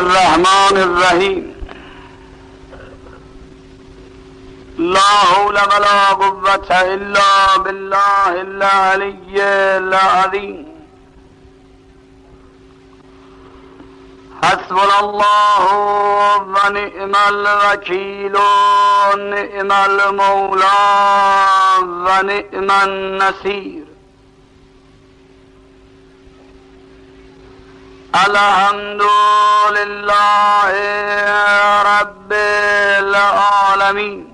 الرحمن الرحیم. لا حول ولا قوة الا بالله العلی العظیم. حسبنا الله و نعم الوکیل و نعم المولا و نعم النصیر. الحمد لله رب العالمین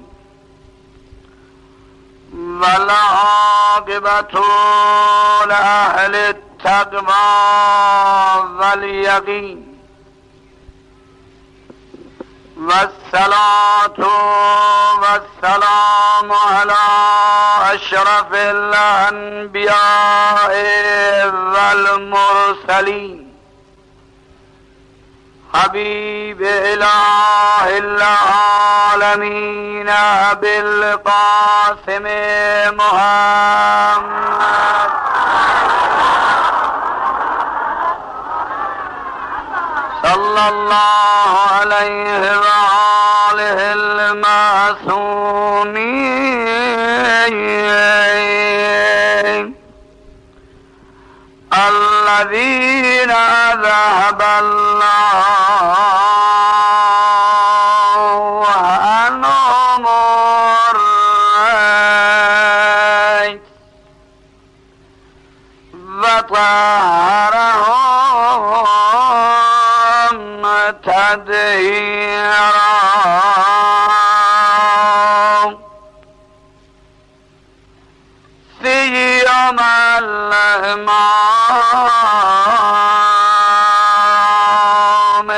والعاقبة لأهل التقوى واليقين والصلاة والسلام على أشرف الأنبياء والمرسلين حبيب إله العالمين أبي القاسم محمد صلى الله عليه وآله المعصومين الذين ذهب الله عنهم الرجس وطهرهم تطهيرا. سيما الإمام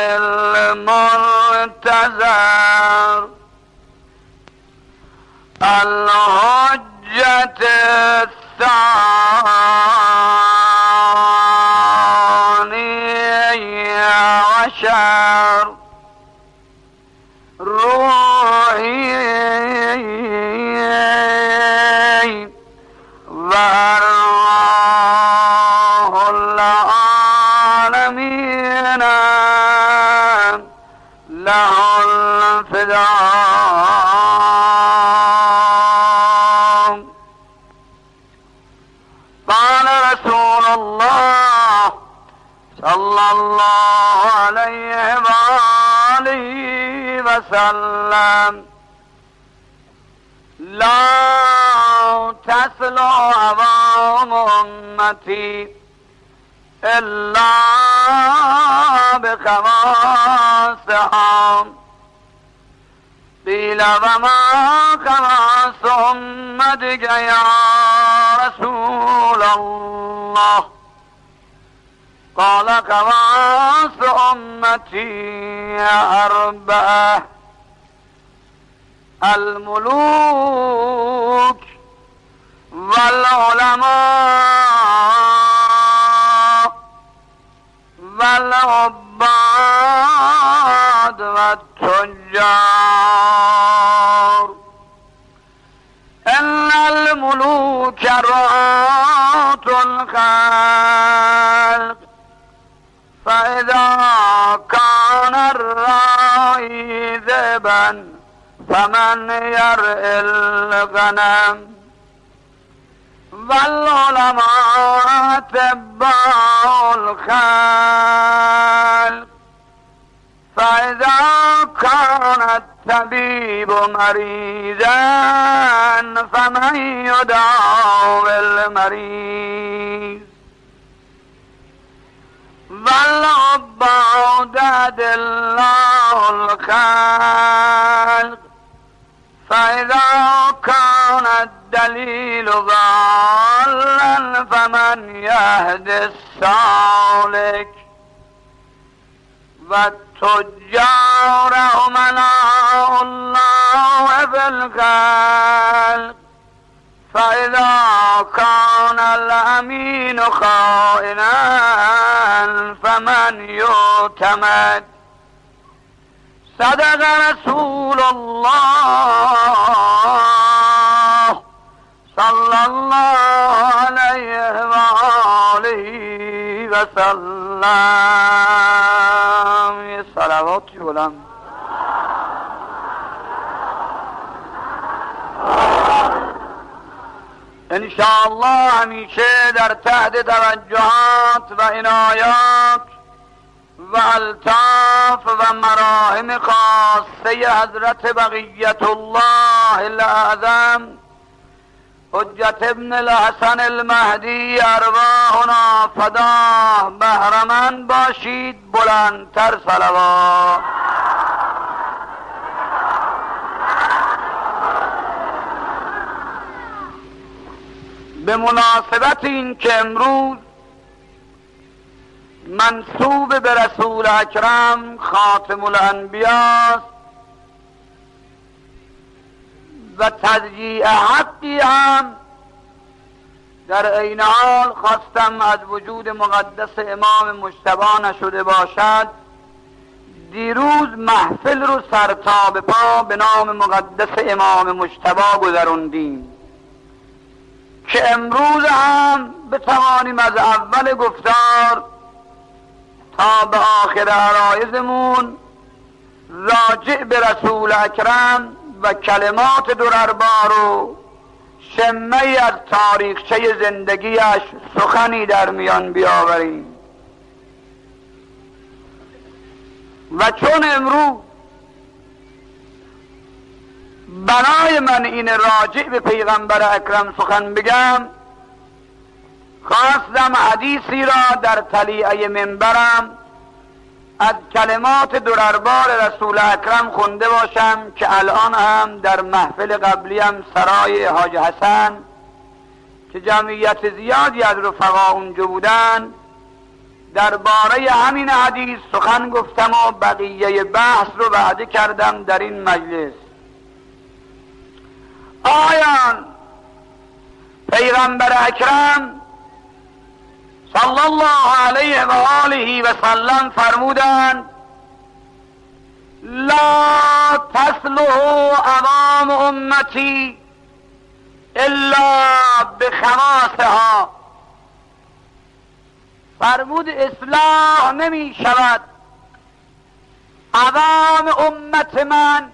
المنتظر الحجة الثاني عشر روحي وأرواح العالمين له الفداء. قال رسول الله صلى الله عليه وآله وسلم لا تصلح عوام أمتي إلا بخواصها. قيل وما خواص أمتك يا رسول الله؟ قال خواص أمتي أربعة: الملوك والعلماء والعباد والتجار. إن الملوك رعاة الخلق، فإذا كان الراعي ذئبا فمن يرعي الغنم. والعلماء أتباع الخلق، فإذا كان الطبيب مريضا فمن يداوي المريض. والعباد أدلاء الخلق، فإذا كان الدليل ضالا فمن يهدي السالك. والتجار أمناء الله في الخلق، فإذا كان الأمين خائنا فمن يؤتمن. صدق رسول الله صلى الله عليه وآله وسلم. یه صلواتی بلند. انشاءالله همیشه در تحت توجهات و عنایات و الطاف و مراهم خاصه حضرت بقیت الله الاعظم حجت ابن الحسن المهدی ارواحنا فداه بهرمند باشید. بلندتر صلوات. به مناسبت این که امروز منسوب به رسول اکرم خاتم الانبیاست و تضییع حقی هم در عین حال خواستم از وجود مقدس امام مجتبی نشده باشد، دیروز محفل رو سر تا به پا به نام مقدس امام مجتبی گذروندیم که امروز هم بتوانیم از اول گفتار تا به آخر عرایضمون راجع به رسول اکرم و کلمات درربار و شمه‌ای از تاریخچه زندگیش سخنی در میان بیاوریم. و چون امروز بنای من این راجع به پیغمبر اکرم سخن بگم، خواستم حدیثی را در طلیعه منبرم از کلمات درربار رسول اکرم خونده باشم که الان هم در محفل قبلیم سرای حاج حسن که جمعیت زیادی از رفقا اونجا بودن درباره همین حدیث سخن گفتم و بقیه بحث رو وعده کردم در این مجلس. آیان پیغمبر اکرم صلی الله علیه و آله و سلم فرمودند لا تصلح عوام امتی الا بخماسها. فرمود اصلاح نمی شود عوام امت من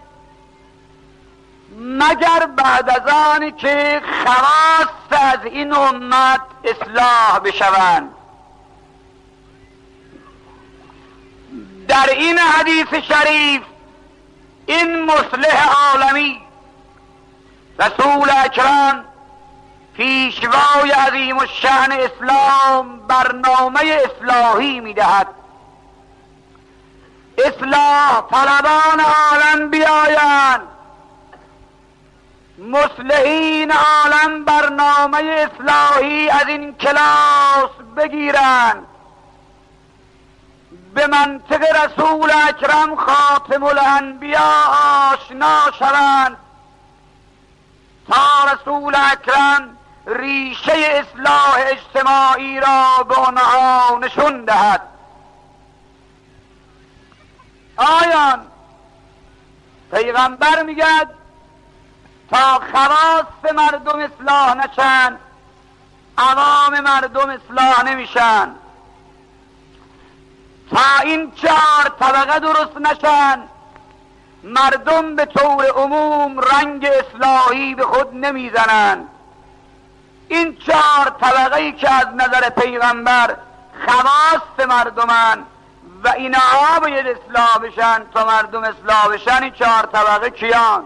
مگر بعد از آنی که خواست از این امت اصلاح بشوند. در این حدیث شریف این مصلح عالمی رسول اکرم پیشوای عظیم الشأن اسلام برنامه اصلاحی میدهد. اصلاح طلبان عالم بیایند، مصلحین عالم برنامه اصلاحی از این کلاس بگیرند، به منطق رسول اکرم خاتم الانبیا آشنا شوند تا رسول اکرم ریشه اصلاح اجتماعی را به آنها نشون دهد. آیان پیغمبر میگد تا خواست مردم اصلاح نشن عوام مردم اصلاح نمیشن، تا این 4 طبقه درست نشن مردم به طور عموم رنگ اصلاحی به خود نمیزنن. این 4 طبقه‌ای که از نظر پیغمبر خواست مردمن و اینها باید اصلاح بشن تا مردم اصلاح بشن، این 4 طبقه کیان؟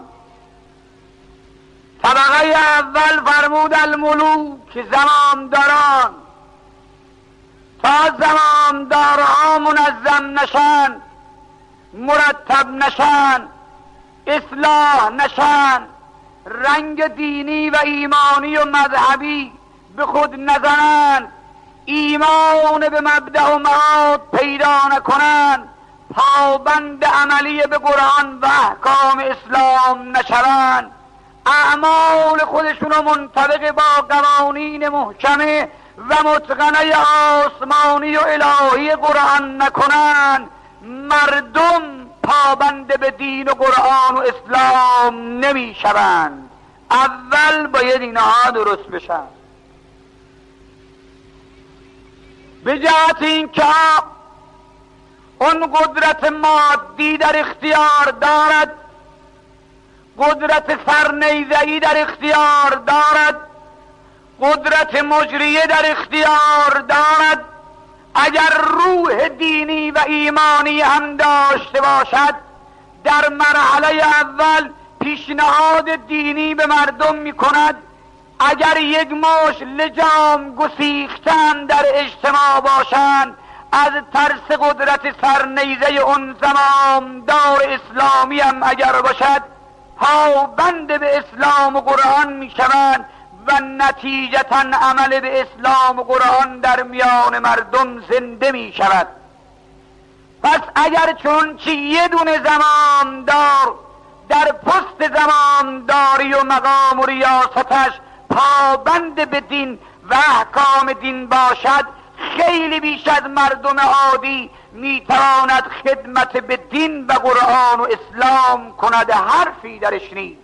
طبقه اول فرمود الملوک، زمامداران. تا زمامدارها منظم نشن، مرتب نشن، اصلاح نشن، رنگ دینی و ایمانی و مذهبی به خود نزنن، ایمان به مبدأ و معاد پیدا نکنن، پابند عملی به قرآن و احکام اسلام نشوند، اعمال خودشونو منطبق با قوانین محکمه و متقنه آسمانی و الهی قرآن نکنن، مردم پابند به دین و قرآن و اسلام نمی شوند. اول باید اینها درست بشن. به جهت این که اون قدرت مادی در اختیار دارد، قدرت سرنیزه‌ای در اختیار دارد، قدرت مجریه در اختیار دارد. اگر روح دینی و ایمانی هم داشته باشد، در مرحله اول پیشنهاد دینی به مردم می کند. اگر یک مش لجام گسیختن در اجتماع باشند، از ترس قدرت سرنیزه اون زمامدار اسلامی هم اگر باشد، پابند به اسلام و قرآن می شوند و نتیجتا عمل به اسلام و قرآن در میان مردم زنده می شود. پس اگر چون چی یه دونه زمامدار در پست زمامداری و مقام و ریاستش پابند به دین و احکام دین باشد، خیلی بیش از مردم عادی میتواند خدمت به دین و قرآن و اسلام کند، حرفی درش نیست.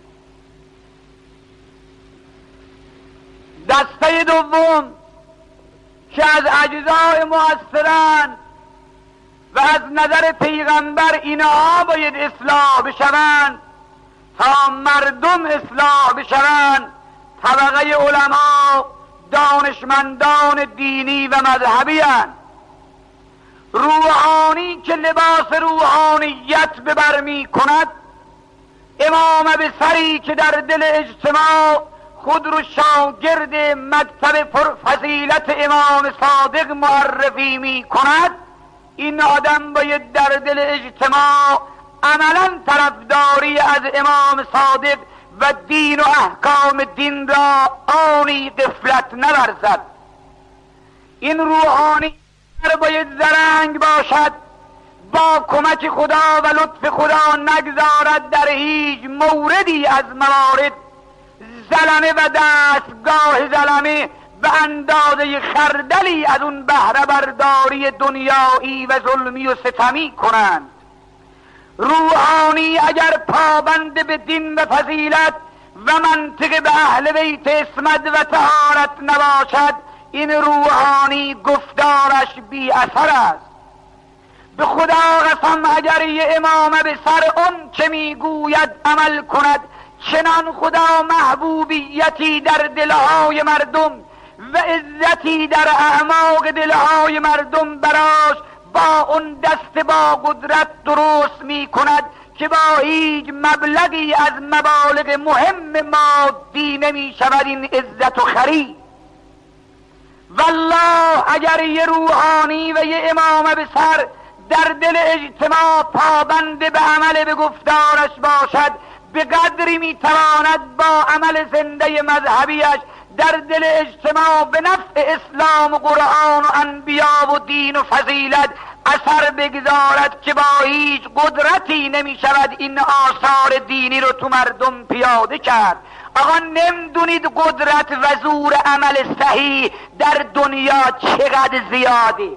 دسته دوم که از اجزای مؤثرند و از نظر پیغمبر اینها باید اصلاح بشوند تا مردم اصلاح بشوند، طبقه علما، دانشمندان دینی و مذهبی هستند. روحانی که لباس روحانیت به بر می کند، امام ابصری که در دل اجتماع خود رو شاگرد مکتب پرفضیلت امام صادق معرفی می کند، این آدم باید در دل اجتماع عملا طرفداری از امام صادق و دین و احکام دین را آنی غفلت نورزد. این روحانی باید زرنگ باشد، با کمک خدا و لطف خدا نگذارد در هیچ موردی از موارد زلمه و دستگاه زلمه به اندازه خردلی از اون بهره برداری دنیایی و ظلمی و ستمی کنند. روحانی اگر پابند به دین و فضیلت و منطق به اهل بیت اسمت و طهارت نباشد، این روحانی گفتارش بی اثر است. به خدا قسم اگر یه امام به سر اون چه میگوید عمل کند، چنان خدا محبوبیتی در دلهای مردم و عزتی در اعماق دلهای مردم براش با اون دست با قدرت درست می کند که با هیچ مبلغی از مبالغ مهم مادی نمی شود این عزت و خرید. والله اگر یه روحانی و یه امام به سر در دل اجتماع پابند به عمل به گفتارش باشد، به قدری میتواند با عمل زنده مذهبیش در دل اجتماع به نفع اسلام و قرآن و انبیا و دین و فضیلت اثر بگذارد که با هیچ قدرتی نمی شود این آثار دینی رو تو مردم پیاده کرد. آقا نمیدونید قدرت و زور عمل صحیح در دنیا چقدر زیاده؟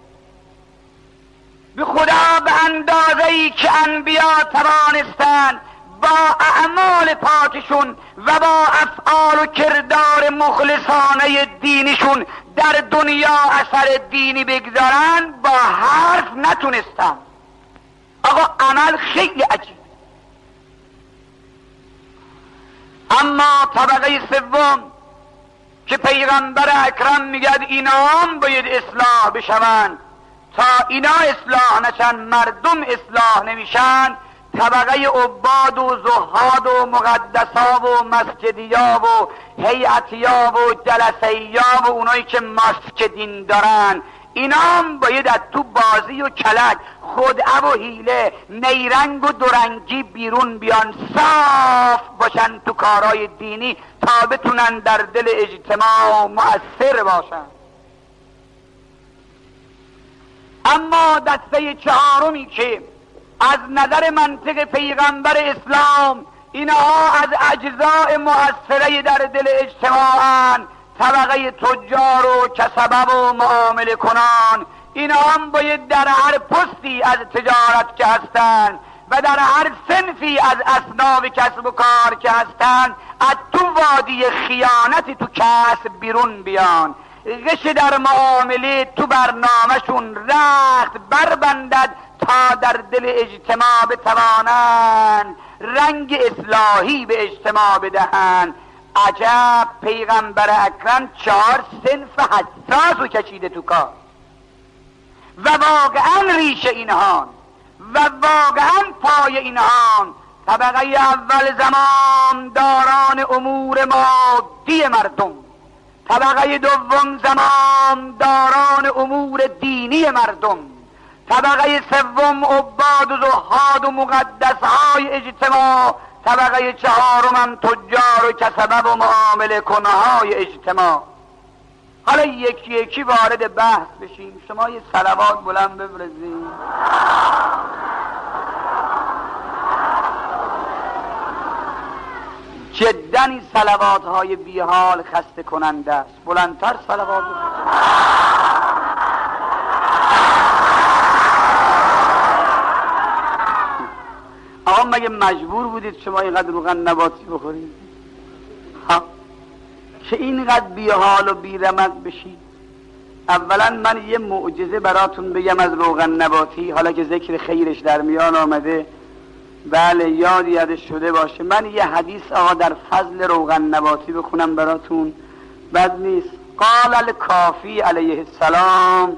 به خدا به اندازه‌ای که انبیا توانستند با اعمال پاکشون و با افعال و کردار مخلصانه دینشون در دنیا اثر دینی بگذارن، با حرف نتونستن. آقا عمل خیلی عجیب. اما طبقه سوم که پیغمبر اکرم میگد اینا هم باید اصلاح بشوند، تا اینا اصلاح نشن مردم اصلاح نمیشن، طبقه عباد و زهاد و مقدسا و مسجدیا و هیئتیا و جلسیا و اونایی که مسجدین دارن، اینا هم باید از تو بازی و کلک، خدعه و حیله، نیرنگ و دورنگی بیرون بیان، صاف باشن تو کارهای دینی تا بتونن در دل اجتماع مؤثر باشن. اما دسته چهارمی که از نظر منطق پیغمبر اسلام اینها از اجزاء مؤثره در دل اجتماعن، طبقه تجار و کسبه و معامله کنان، اینها هم باید در هر پستی از تجارت که هستند و در هر صنفی از اصناف کسب و کار که هستند از تو وادی خیانتی تو کسب بیرون بیان، غش در معامله تو برنامهشون رخت بربندد تا در دل اجتماع بتوانند رنگ اصلاحی به اجتماع بدهند. عجب پیغمبر اکرم 4 صنف حساس رو کشیده تو کار و واقعا ریشه اینهان و واقعا پای اینهان طبقه اول زمان داران امور مادی مردم، طبقه دوم زمان داران امور دینی مردم، طبقه سوم عباد و زهاد و مقدسهای اجتماع، طبقه چهارم هم تجار و کسبه و معامله کنهای اجتماع. حالا یکی یکی وارد بحث بشیم. شما یه صلوات بلند بفرستید. جدا این صلوات های بیحال خسته کننده است. بلندتر صلوات آقا مگه مجبور بودید شما اینقدر روغن نباتی بخورید که اینقدر بیحال و بیرمق بشید؟ اولا من یه معجزه براتون بگم از روغن نباتی، حالا که ذکر خیرش در میان آمده. بله یادش شده باشه. من یه حدیث آقا در فضل روغن نباتی بخونم براتون، بد نیست. قال الکافی علیه السلام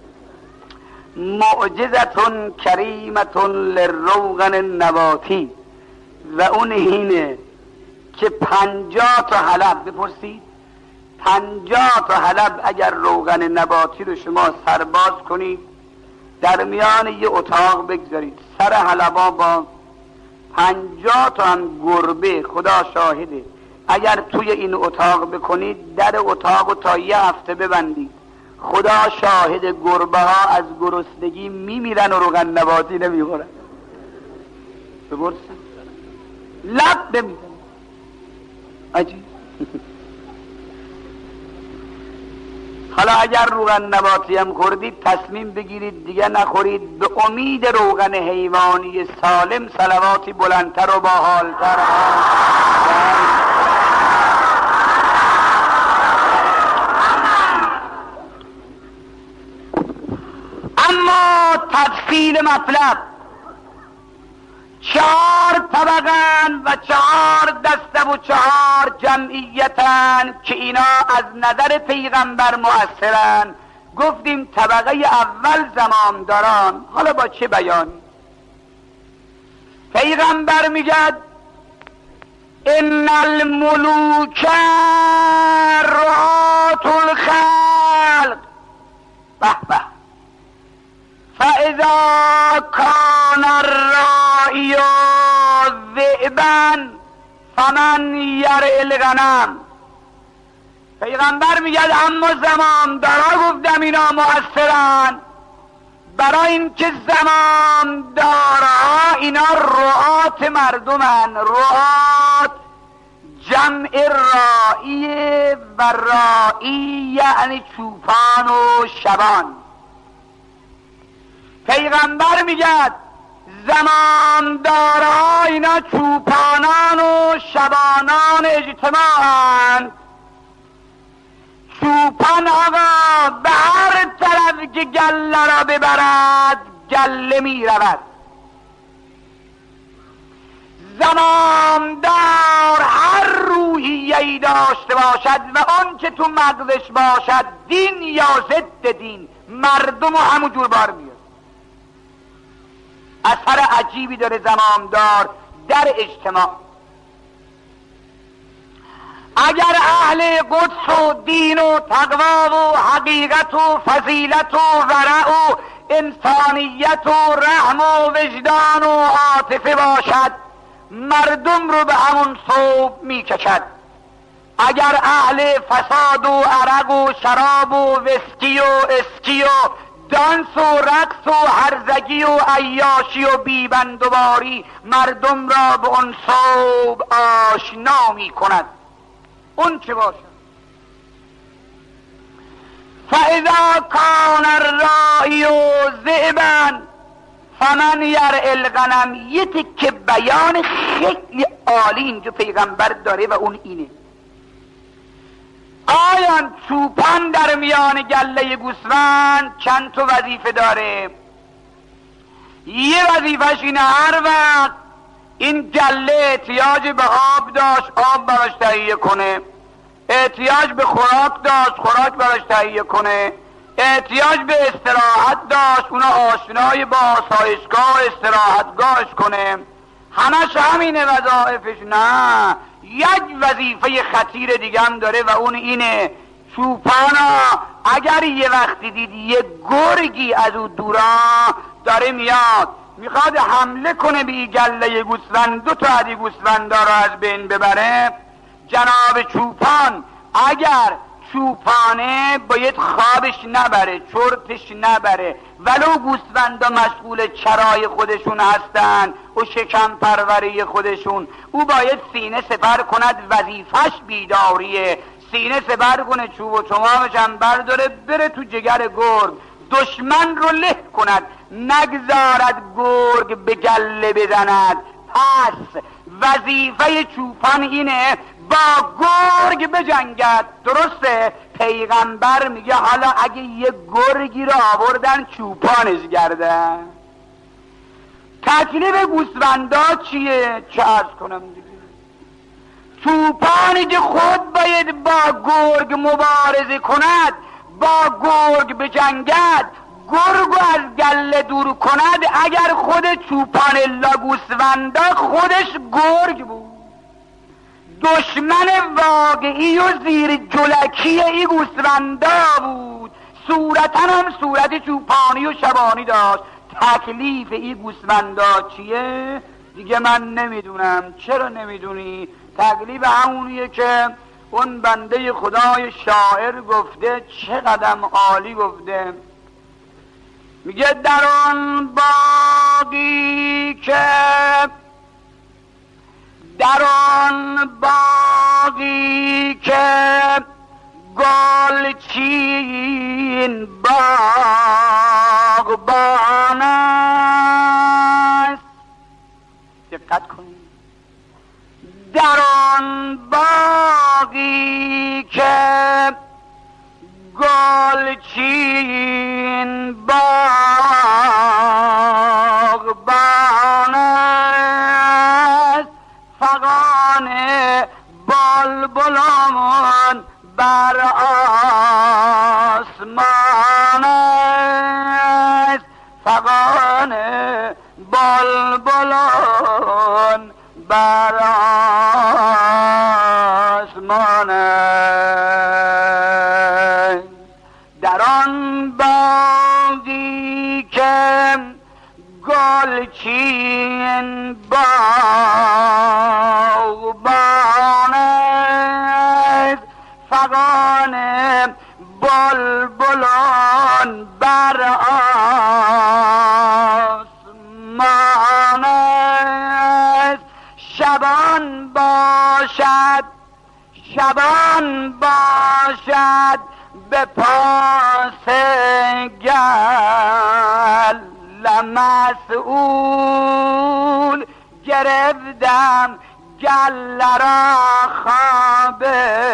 معجزتون کریمتون للروغن نباتی، و اون اینه که 50 تا حلب، بپرسید 50 تا حلب اگر روغن نباتی رو شما سرباز کنید در میان یه اتاق بگذارید، سر حلبا با 50 تا هم گربه، خدا شاهده اگر توی این اتاق بکنید، در اتاق رو تا یه هفته ببندید، خدا شاهد گربه ها از گرسنگی میمیرن و روغن نباتی نمیخورن. بپرسید لب بمیرن. عجیب. حالا اگر روغن نباتی هم خوردید تصمیم بگیرید دیگه نخورید، به امید روغن حیوانی سالم صلواتی بلندتر و باحالتر. اما تفصیل مطلب 4 طبقن و 4 دسته و 4 جمعیتن که اینا از نظر پیغمبر مؤثرن. گفتیم طبقه اول زمامداران. حالا با چه بیانی؟ پیغمبر میگد ان الملوک رعاة الخلق به به فاذا کان الراعی ذئبا فمن یرع الغنم. پیغمبر میگه اما زمامدارا گفتم اینا مؤثرن، برای اینکه زمامدارا اینا رعات مردمن. رعات جمع راعی و راعی یعنی چوپان و شبان. پیغمبر میگه زمامدارا اینا چوپانان و شبانان اجتماعن. چوپان آقا به هر طرف که گله را ببرد گله می رود. زمامدار هر روحیه‌ای داشته باشد و آن که تو مغزش باشد دین یا ضد دین، مردم همون جور بار میاد. اثر عجیبی داره زمامدار در اجتماع. اگر اهل قدس و دین و تقوا و حقیقت و فضیلت و ورع و انسانیت و رحم و وجدان و عاطفه باشد مردم رو به همون صوب میکشد. اگر اهل فساد و عرق و شراب و وسکی و اسکی و دانس و رقص و هرزگی و عیاشی و بیبندوباری مردم را به اون صوب آشنا می کند، اون چه باشد. فاذا کان الراعی ذئبا فمن یرع الغنم. یه تکه بیان خیلی عالی اینجا پیغمبر داره و اون اینه: آیا چوپان در میان گله گوسفند چند تا وظیفه داره؟ یه وظیفش اینه هر وقت این گله احتیاج به آب داشت آب براش تهیه کنه، احتیاج به خوراک داشت خوراک براش تهیه کنه، احتیاج به استراحت داشت اونا آشنای با آسایشگاه استراحتگاهش کنه. همش همینه وظایفش. نه، یک وظیفه خطیر دیگه هم داره و اون اینه چوپانا اگر یه وقتی دید یه گرگی از او دورا داره میاد میخواد حمله کنه به این گله گوسفند، دو تا از این گوسفندا رو از بین ببره، جناب چوپان اگر چوپانه باید خوابش نبره چرتش نبره، ولو گوسفندا مشغول چرای خودشون هستن و شکم پروری خودشون، او باید سینه سپر کند، وظیفش بیداریه، سینه سپر کنه، چوب و چمامش هم برداره بره تو جگر گرگ، دشمن رو له کند، نگذارد گرگ به گله بزند. پس وظیفه چوپان اینه با گرگ بجنگد. درسته؟ پیغمبر میگه حالا اگه یه گرگی رو آوردن چوپانش گردن، تکلیف گوسفندا چیه؟ چه عرض کنم دیگه، چوپانی که خود باید با گرگ مبارزه کند، با گرگ بجنگد، گرگو از گله دور کند، اگر خود چوپان الا گوسفندا خودش گرگ بود، دشمن واقعی و زیر جلکی ای گوسفندا بود، صورتا هم صورت چوپانی و شبانی داشت. تکلیف ای گوسفندا چیه؟ دیگه من نمیدونم. چرا نمیدونی؟ تکلیف همونیه که اون بنده خدای شاعر گفته، چقدر عالی گفته، میگه در آن باغی که گلچین باغبان است، دقت کنید، در آن باغی که گلچین باغبان است، فغان بلبلان بر آسمان است، فغان بلبلان بر آسمان است. در آن باغی که گلچین باغبان است، فغان بلبلان بر آسمان است. شبان باشد به پاس گل مسئول، گرفتم گل را خواب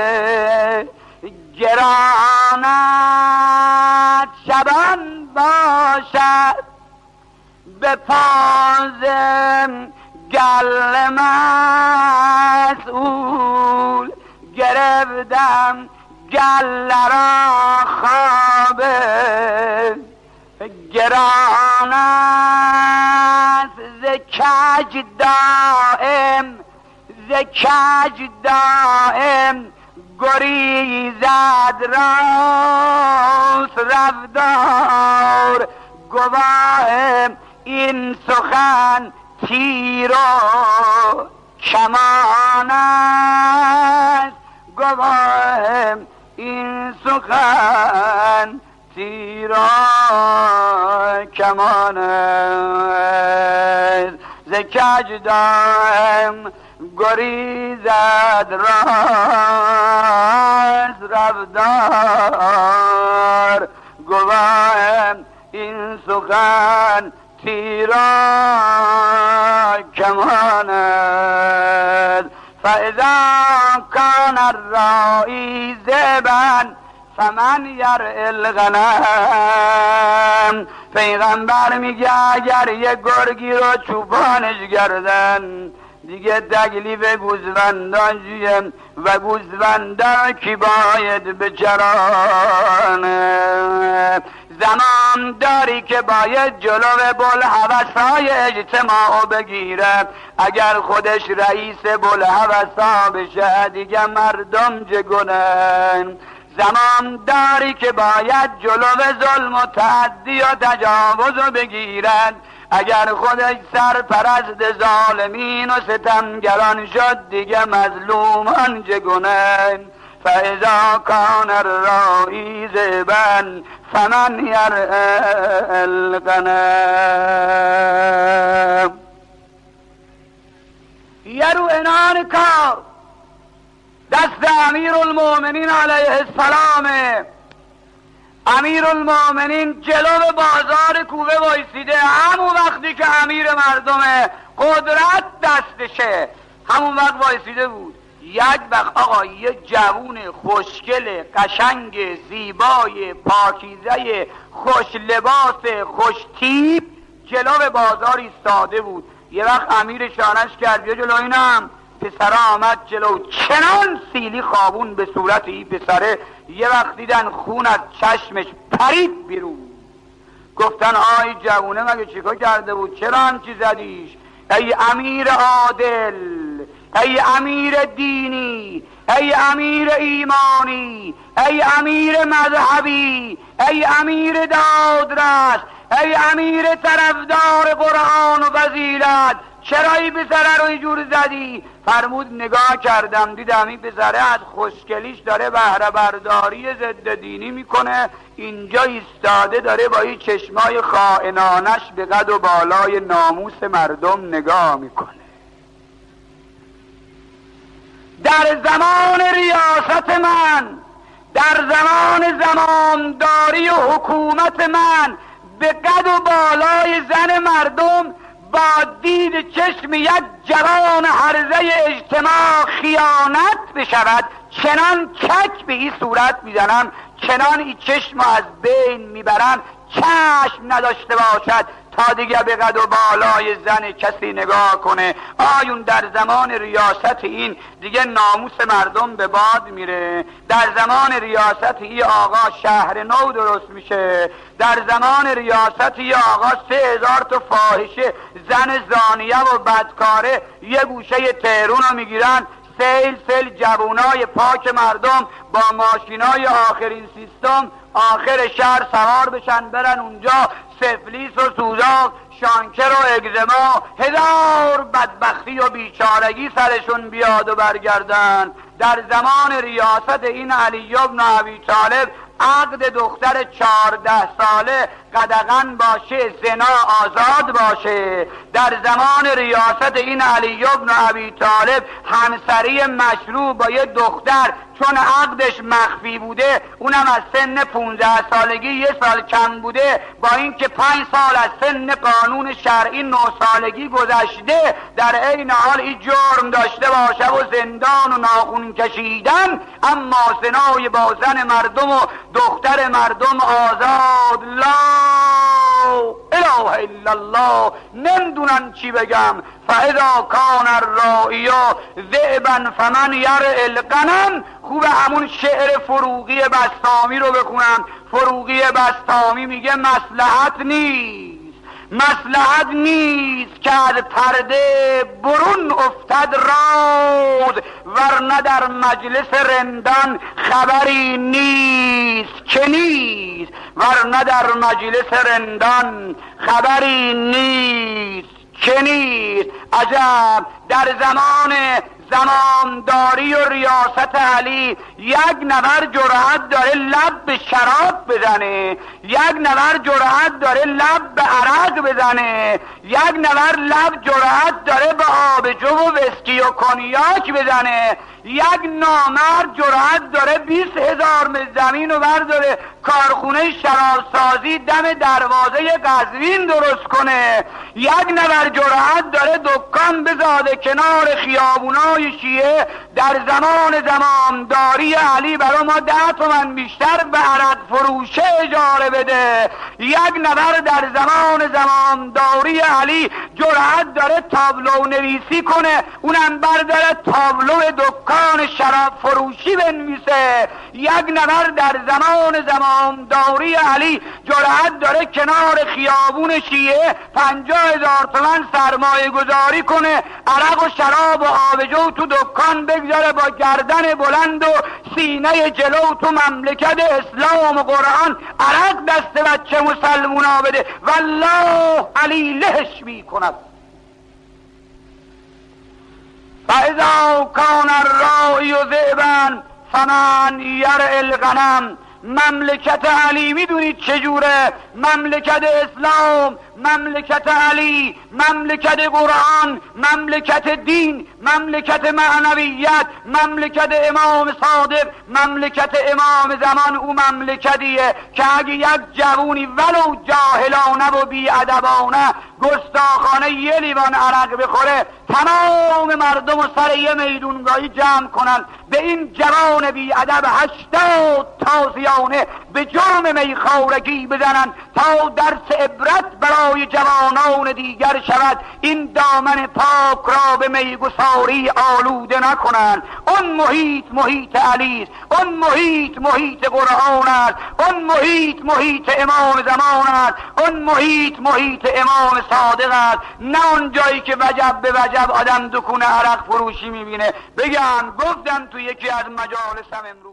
گرانت. شبان باشد به پاس گل مسئول، گرفتم گل را خواب گرانت. ز کج دائم گریزد راست رفتار، گواه این سخن تیر و کمان است، گواه این سخن تیر و کمان است. ز کج دائم گریزد راست رفتار، گواه این سخن تیر و کمان است. فاذا کان الرائی ذئبا فمن یرعی الغنم. پیغمبر میگه اگر یه گرگی رو چوپانش کردن دیگه تکلیف گوسفندان چیه و گوسفندان کی باید بچرانه؟ زمان داری که باید جلو بوالهوس‌های اجتماع بگیره. اگر خودش رئیس بوالهوس‌ها بشه دیگه مردم چه کنن؟ زمان داری که باید جلو ظلم و تعدی و تجاوز بگیرد. اگر خودش سرپرست ظالمین و ستمگران شد دیگه مظلومان چه کنن؟ فاذا کان الراعی ذئبا فمن یرعی الغنم. یه رو انان کار دست امیرالمؤمنین علیه السلامه. امیرالمؤمنین جلو بازار کوفه وایسیده. همون وقتی که امیر مردم قدرت دستشه همون وقت وایسیده بود. یک وقت آقا یه جوون خوشگل قشنگ زیبای پاکیزه خوش لباس خوش تیپ جلو بازار ایستاده بود. یه وقت امیر شانش کرد بیا جلو اینم. پسر آمد جلو، چنان سیلی خوابون به صورت این پسره. یه وقت دیدن خون از چشمش پرید بیرون. گفتن آی جوونه مگه چیکار کرده بود؟ چرا همچی زدیش؟ ای امیر عادل، ای امیر دینی، ای امیر ایمانی، ای امیر مذهبی، ای امیر دادرس، ای امیر طرفدار قرآن و فضیلت، چرا این پسره رو اینجور زدی؟ فرمود نگاه کردم دیدم این پسره از خوشگلیش داره بهره برداری ضد دینی میکنه. اینجا ایستاده داره با این چشمای خائنانش به قد و بالای ناموس مردم نگاه میکنه. در زمان ریاست من، در زمان زمامداری و حکومت من به قد و بالای زن مردم با دید چشم یک جوان هرزه اجتماع خیانت بشود، چنان چک به این صورت میزنم، چنان این چشم از بین میبرم چشم نداشته باشد تا دیگه به قد و بالای زن کسی نگاه کنه. آیون در زمان ریاست این دیگه ناموس مردم به باد میره. در زمان ریاست این آقا شهر نو درست میشه. در زمان ریاست این آقا 3000 تا فاحشه زن زانیه و بدکاره یه گوشه تهرون رو میگیرن. سیل جوانای پاک مردم با ماشینای آخرین سیستم آخر شهر سوار بشن برن اونجا سفلیس و سوزاک، شانکر و اگزما، هزار بدبختی و بیچارگی سرشون بیاد و برگردن. در زمان ریاست این علی بن ابی طالب عقد دختر 14 ساله قدغن باشه، زنا آزاد باشه. در زمان ریاست این علی بن ابی طالب همسری مشروع با یه دختر چون عقدش مخفی بوده، اونم از سن 15 سالگی 1 سال کم بوده، با اینکه 5 سال از سن قانون شرعی 9 سالگی گذشته، در عین حال این جرم داشته باشه و زندان و ناخون کشیدن، اما زنای با زن مردم و دختر مردم آزاد. لا اله الا الله. نمیدونم چی بگم. فاذا کان الراعی ذئبا فمن یرعی الغنم. خوب همون شعر فروغی بسطامی رو بخونم. فروغی بسطامی میگه مصلحت نیست که از پرده برون افتد راز، ورنه در مجلس رندان خبری نیست که نیست، ورنه در مجلس رندان خبری نیست که نیست. عجب در زمان زمامداری و ریاست علی یک نفر جرأت داره لب به شراب بزنه، یک نفر جرأت داره لب به عرق بزنه، یک نفر لب جرأت داره به آبجو و وسکی و کنیاک بزنه، یک نامرد جرأت داره 20,000 متر زمین رو برداره کارخونه شرابسازی دم دروازه قزوین درست کنه، یک نفر جرأت داره دکان بزاده کنار خیابونای شیعه در زمان زمامداری علی برای ما 10 تومن بیشتر به عرق فروشه اجاره بده. یک نفر در زمان زمامداری علی جرأت داره تابلو نویسی کنه، اونم برداره تابلو دکان شراب فروشی بنویسه. یک نفر در زمان زمامداری علی جرأت داره کنار خیابون شیعه 50,000 تومن سرمایه گذاری کنه، عرق و شراب و آبجو تو دکان بگذاره با گردن بلند و سینه جلو تو مملکت اسلام و قرآن عرق دست بچه مسلمونا بده. والله علی لهش میکند. فاذا کان الراعی ذئبا فمن یرعی الغنم. مملکت علی میدونید چجوره؟ مملکت اسلام، مملکت علی، مملکت قرآن، مملکت دین، مملکت معنویت، مملکت امام صادق، مملکت امام زمان. او مملکتیه که اگه یک جوونی ولو جاهلانه و بیادبانه گستاخانه یه لیوان عرق بخوره، تمام مردم و سر یه میدونگاهی جمع کنن به این جوان بیادب 80 تازیانه به جرم میخورگی بزنن تا درس عبرت برای جوانان دیگر شود، این دامن پاک را به میگساری آلوده نکنند. اون محیط محیط علی است، اون محیط محیط قرآن است، اون محیط محیط امام زمان است، اون محیط محیط امام صادق است، نه اون جایی که وجب به وجب آدم دکون عرق فروشی میبینه. بگم گفتم تو یکی از مجالسم امروز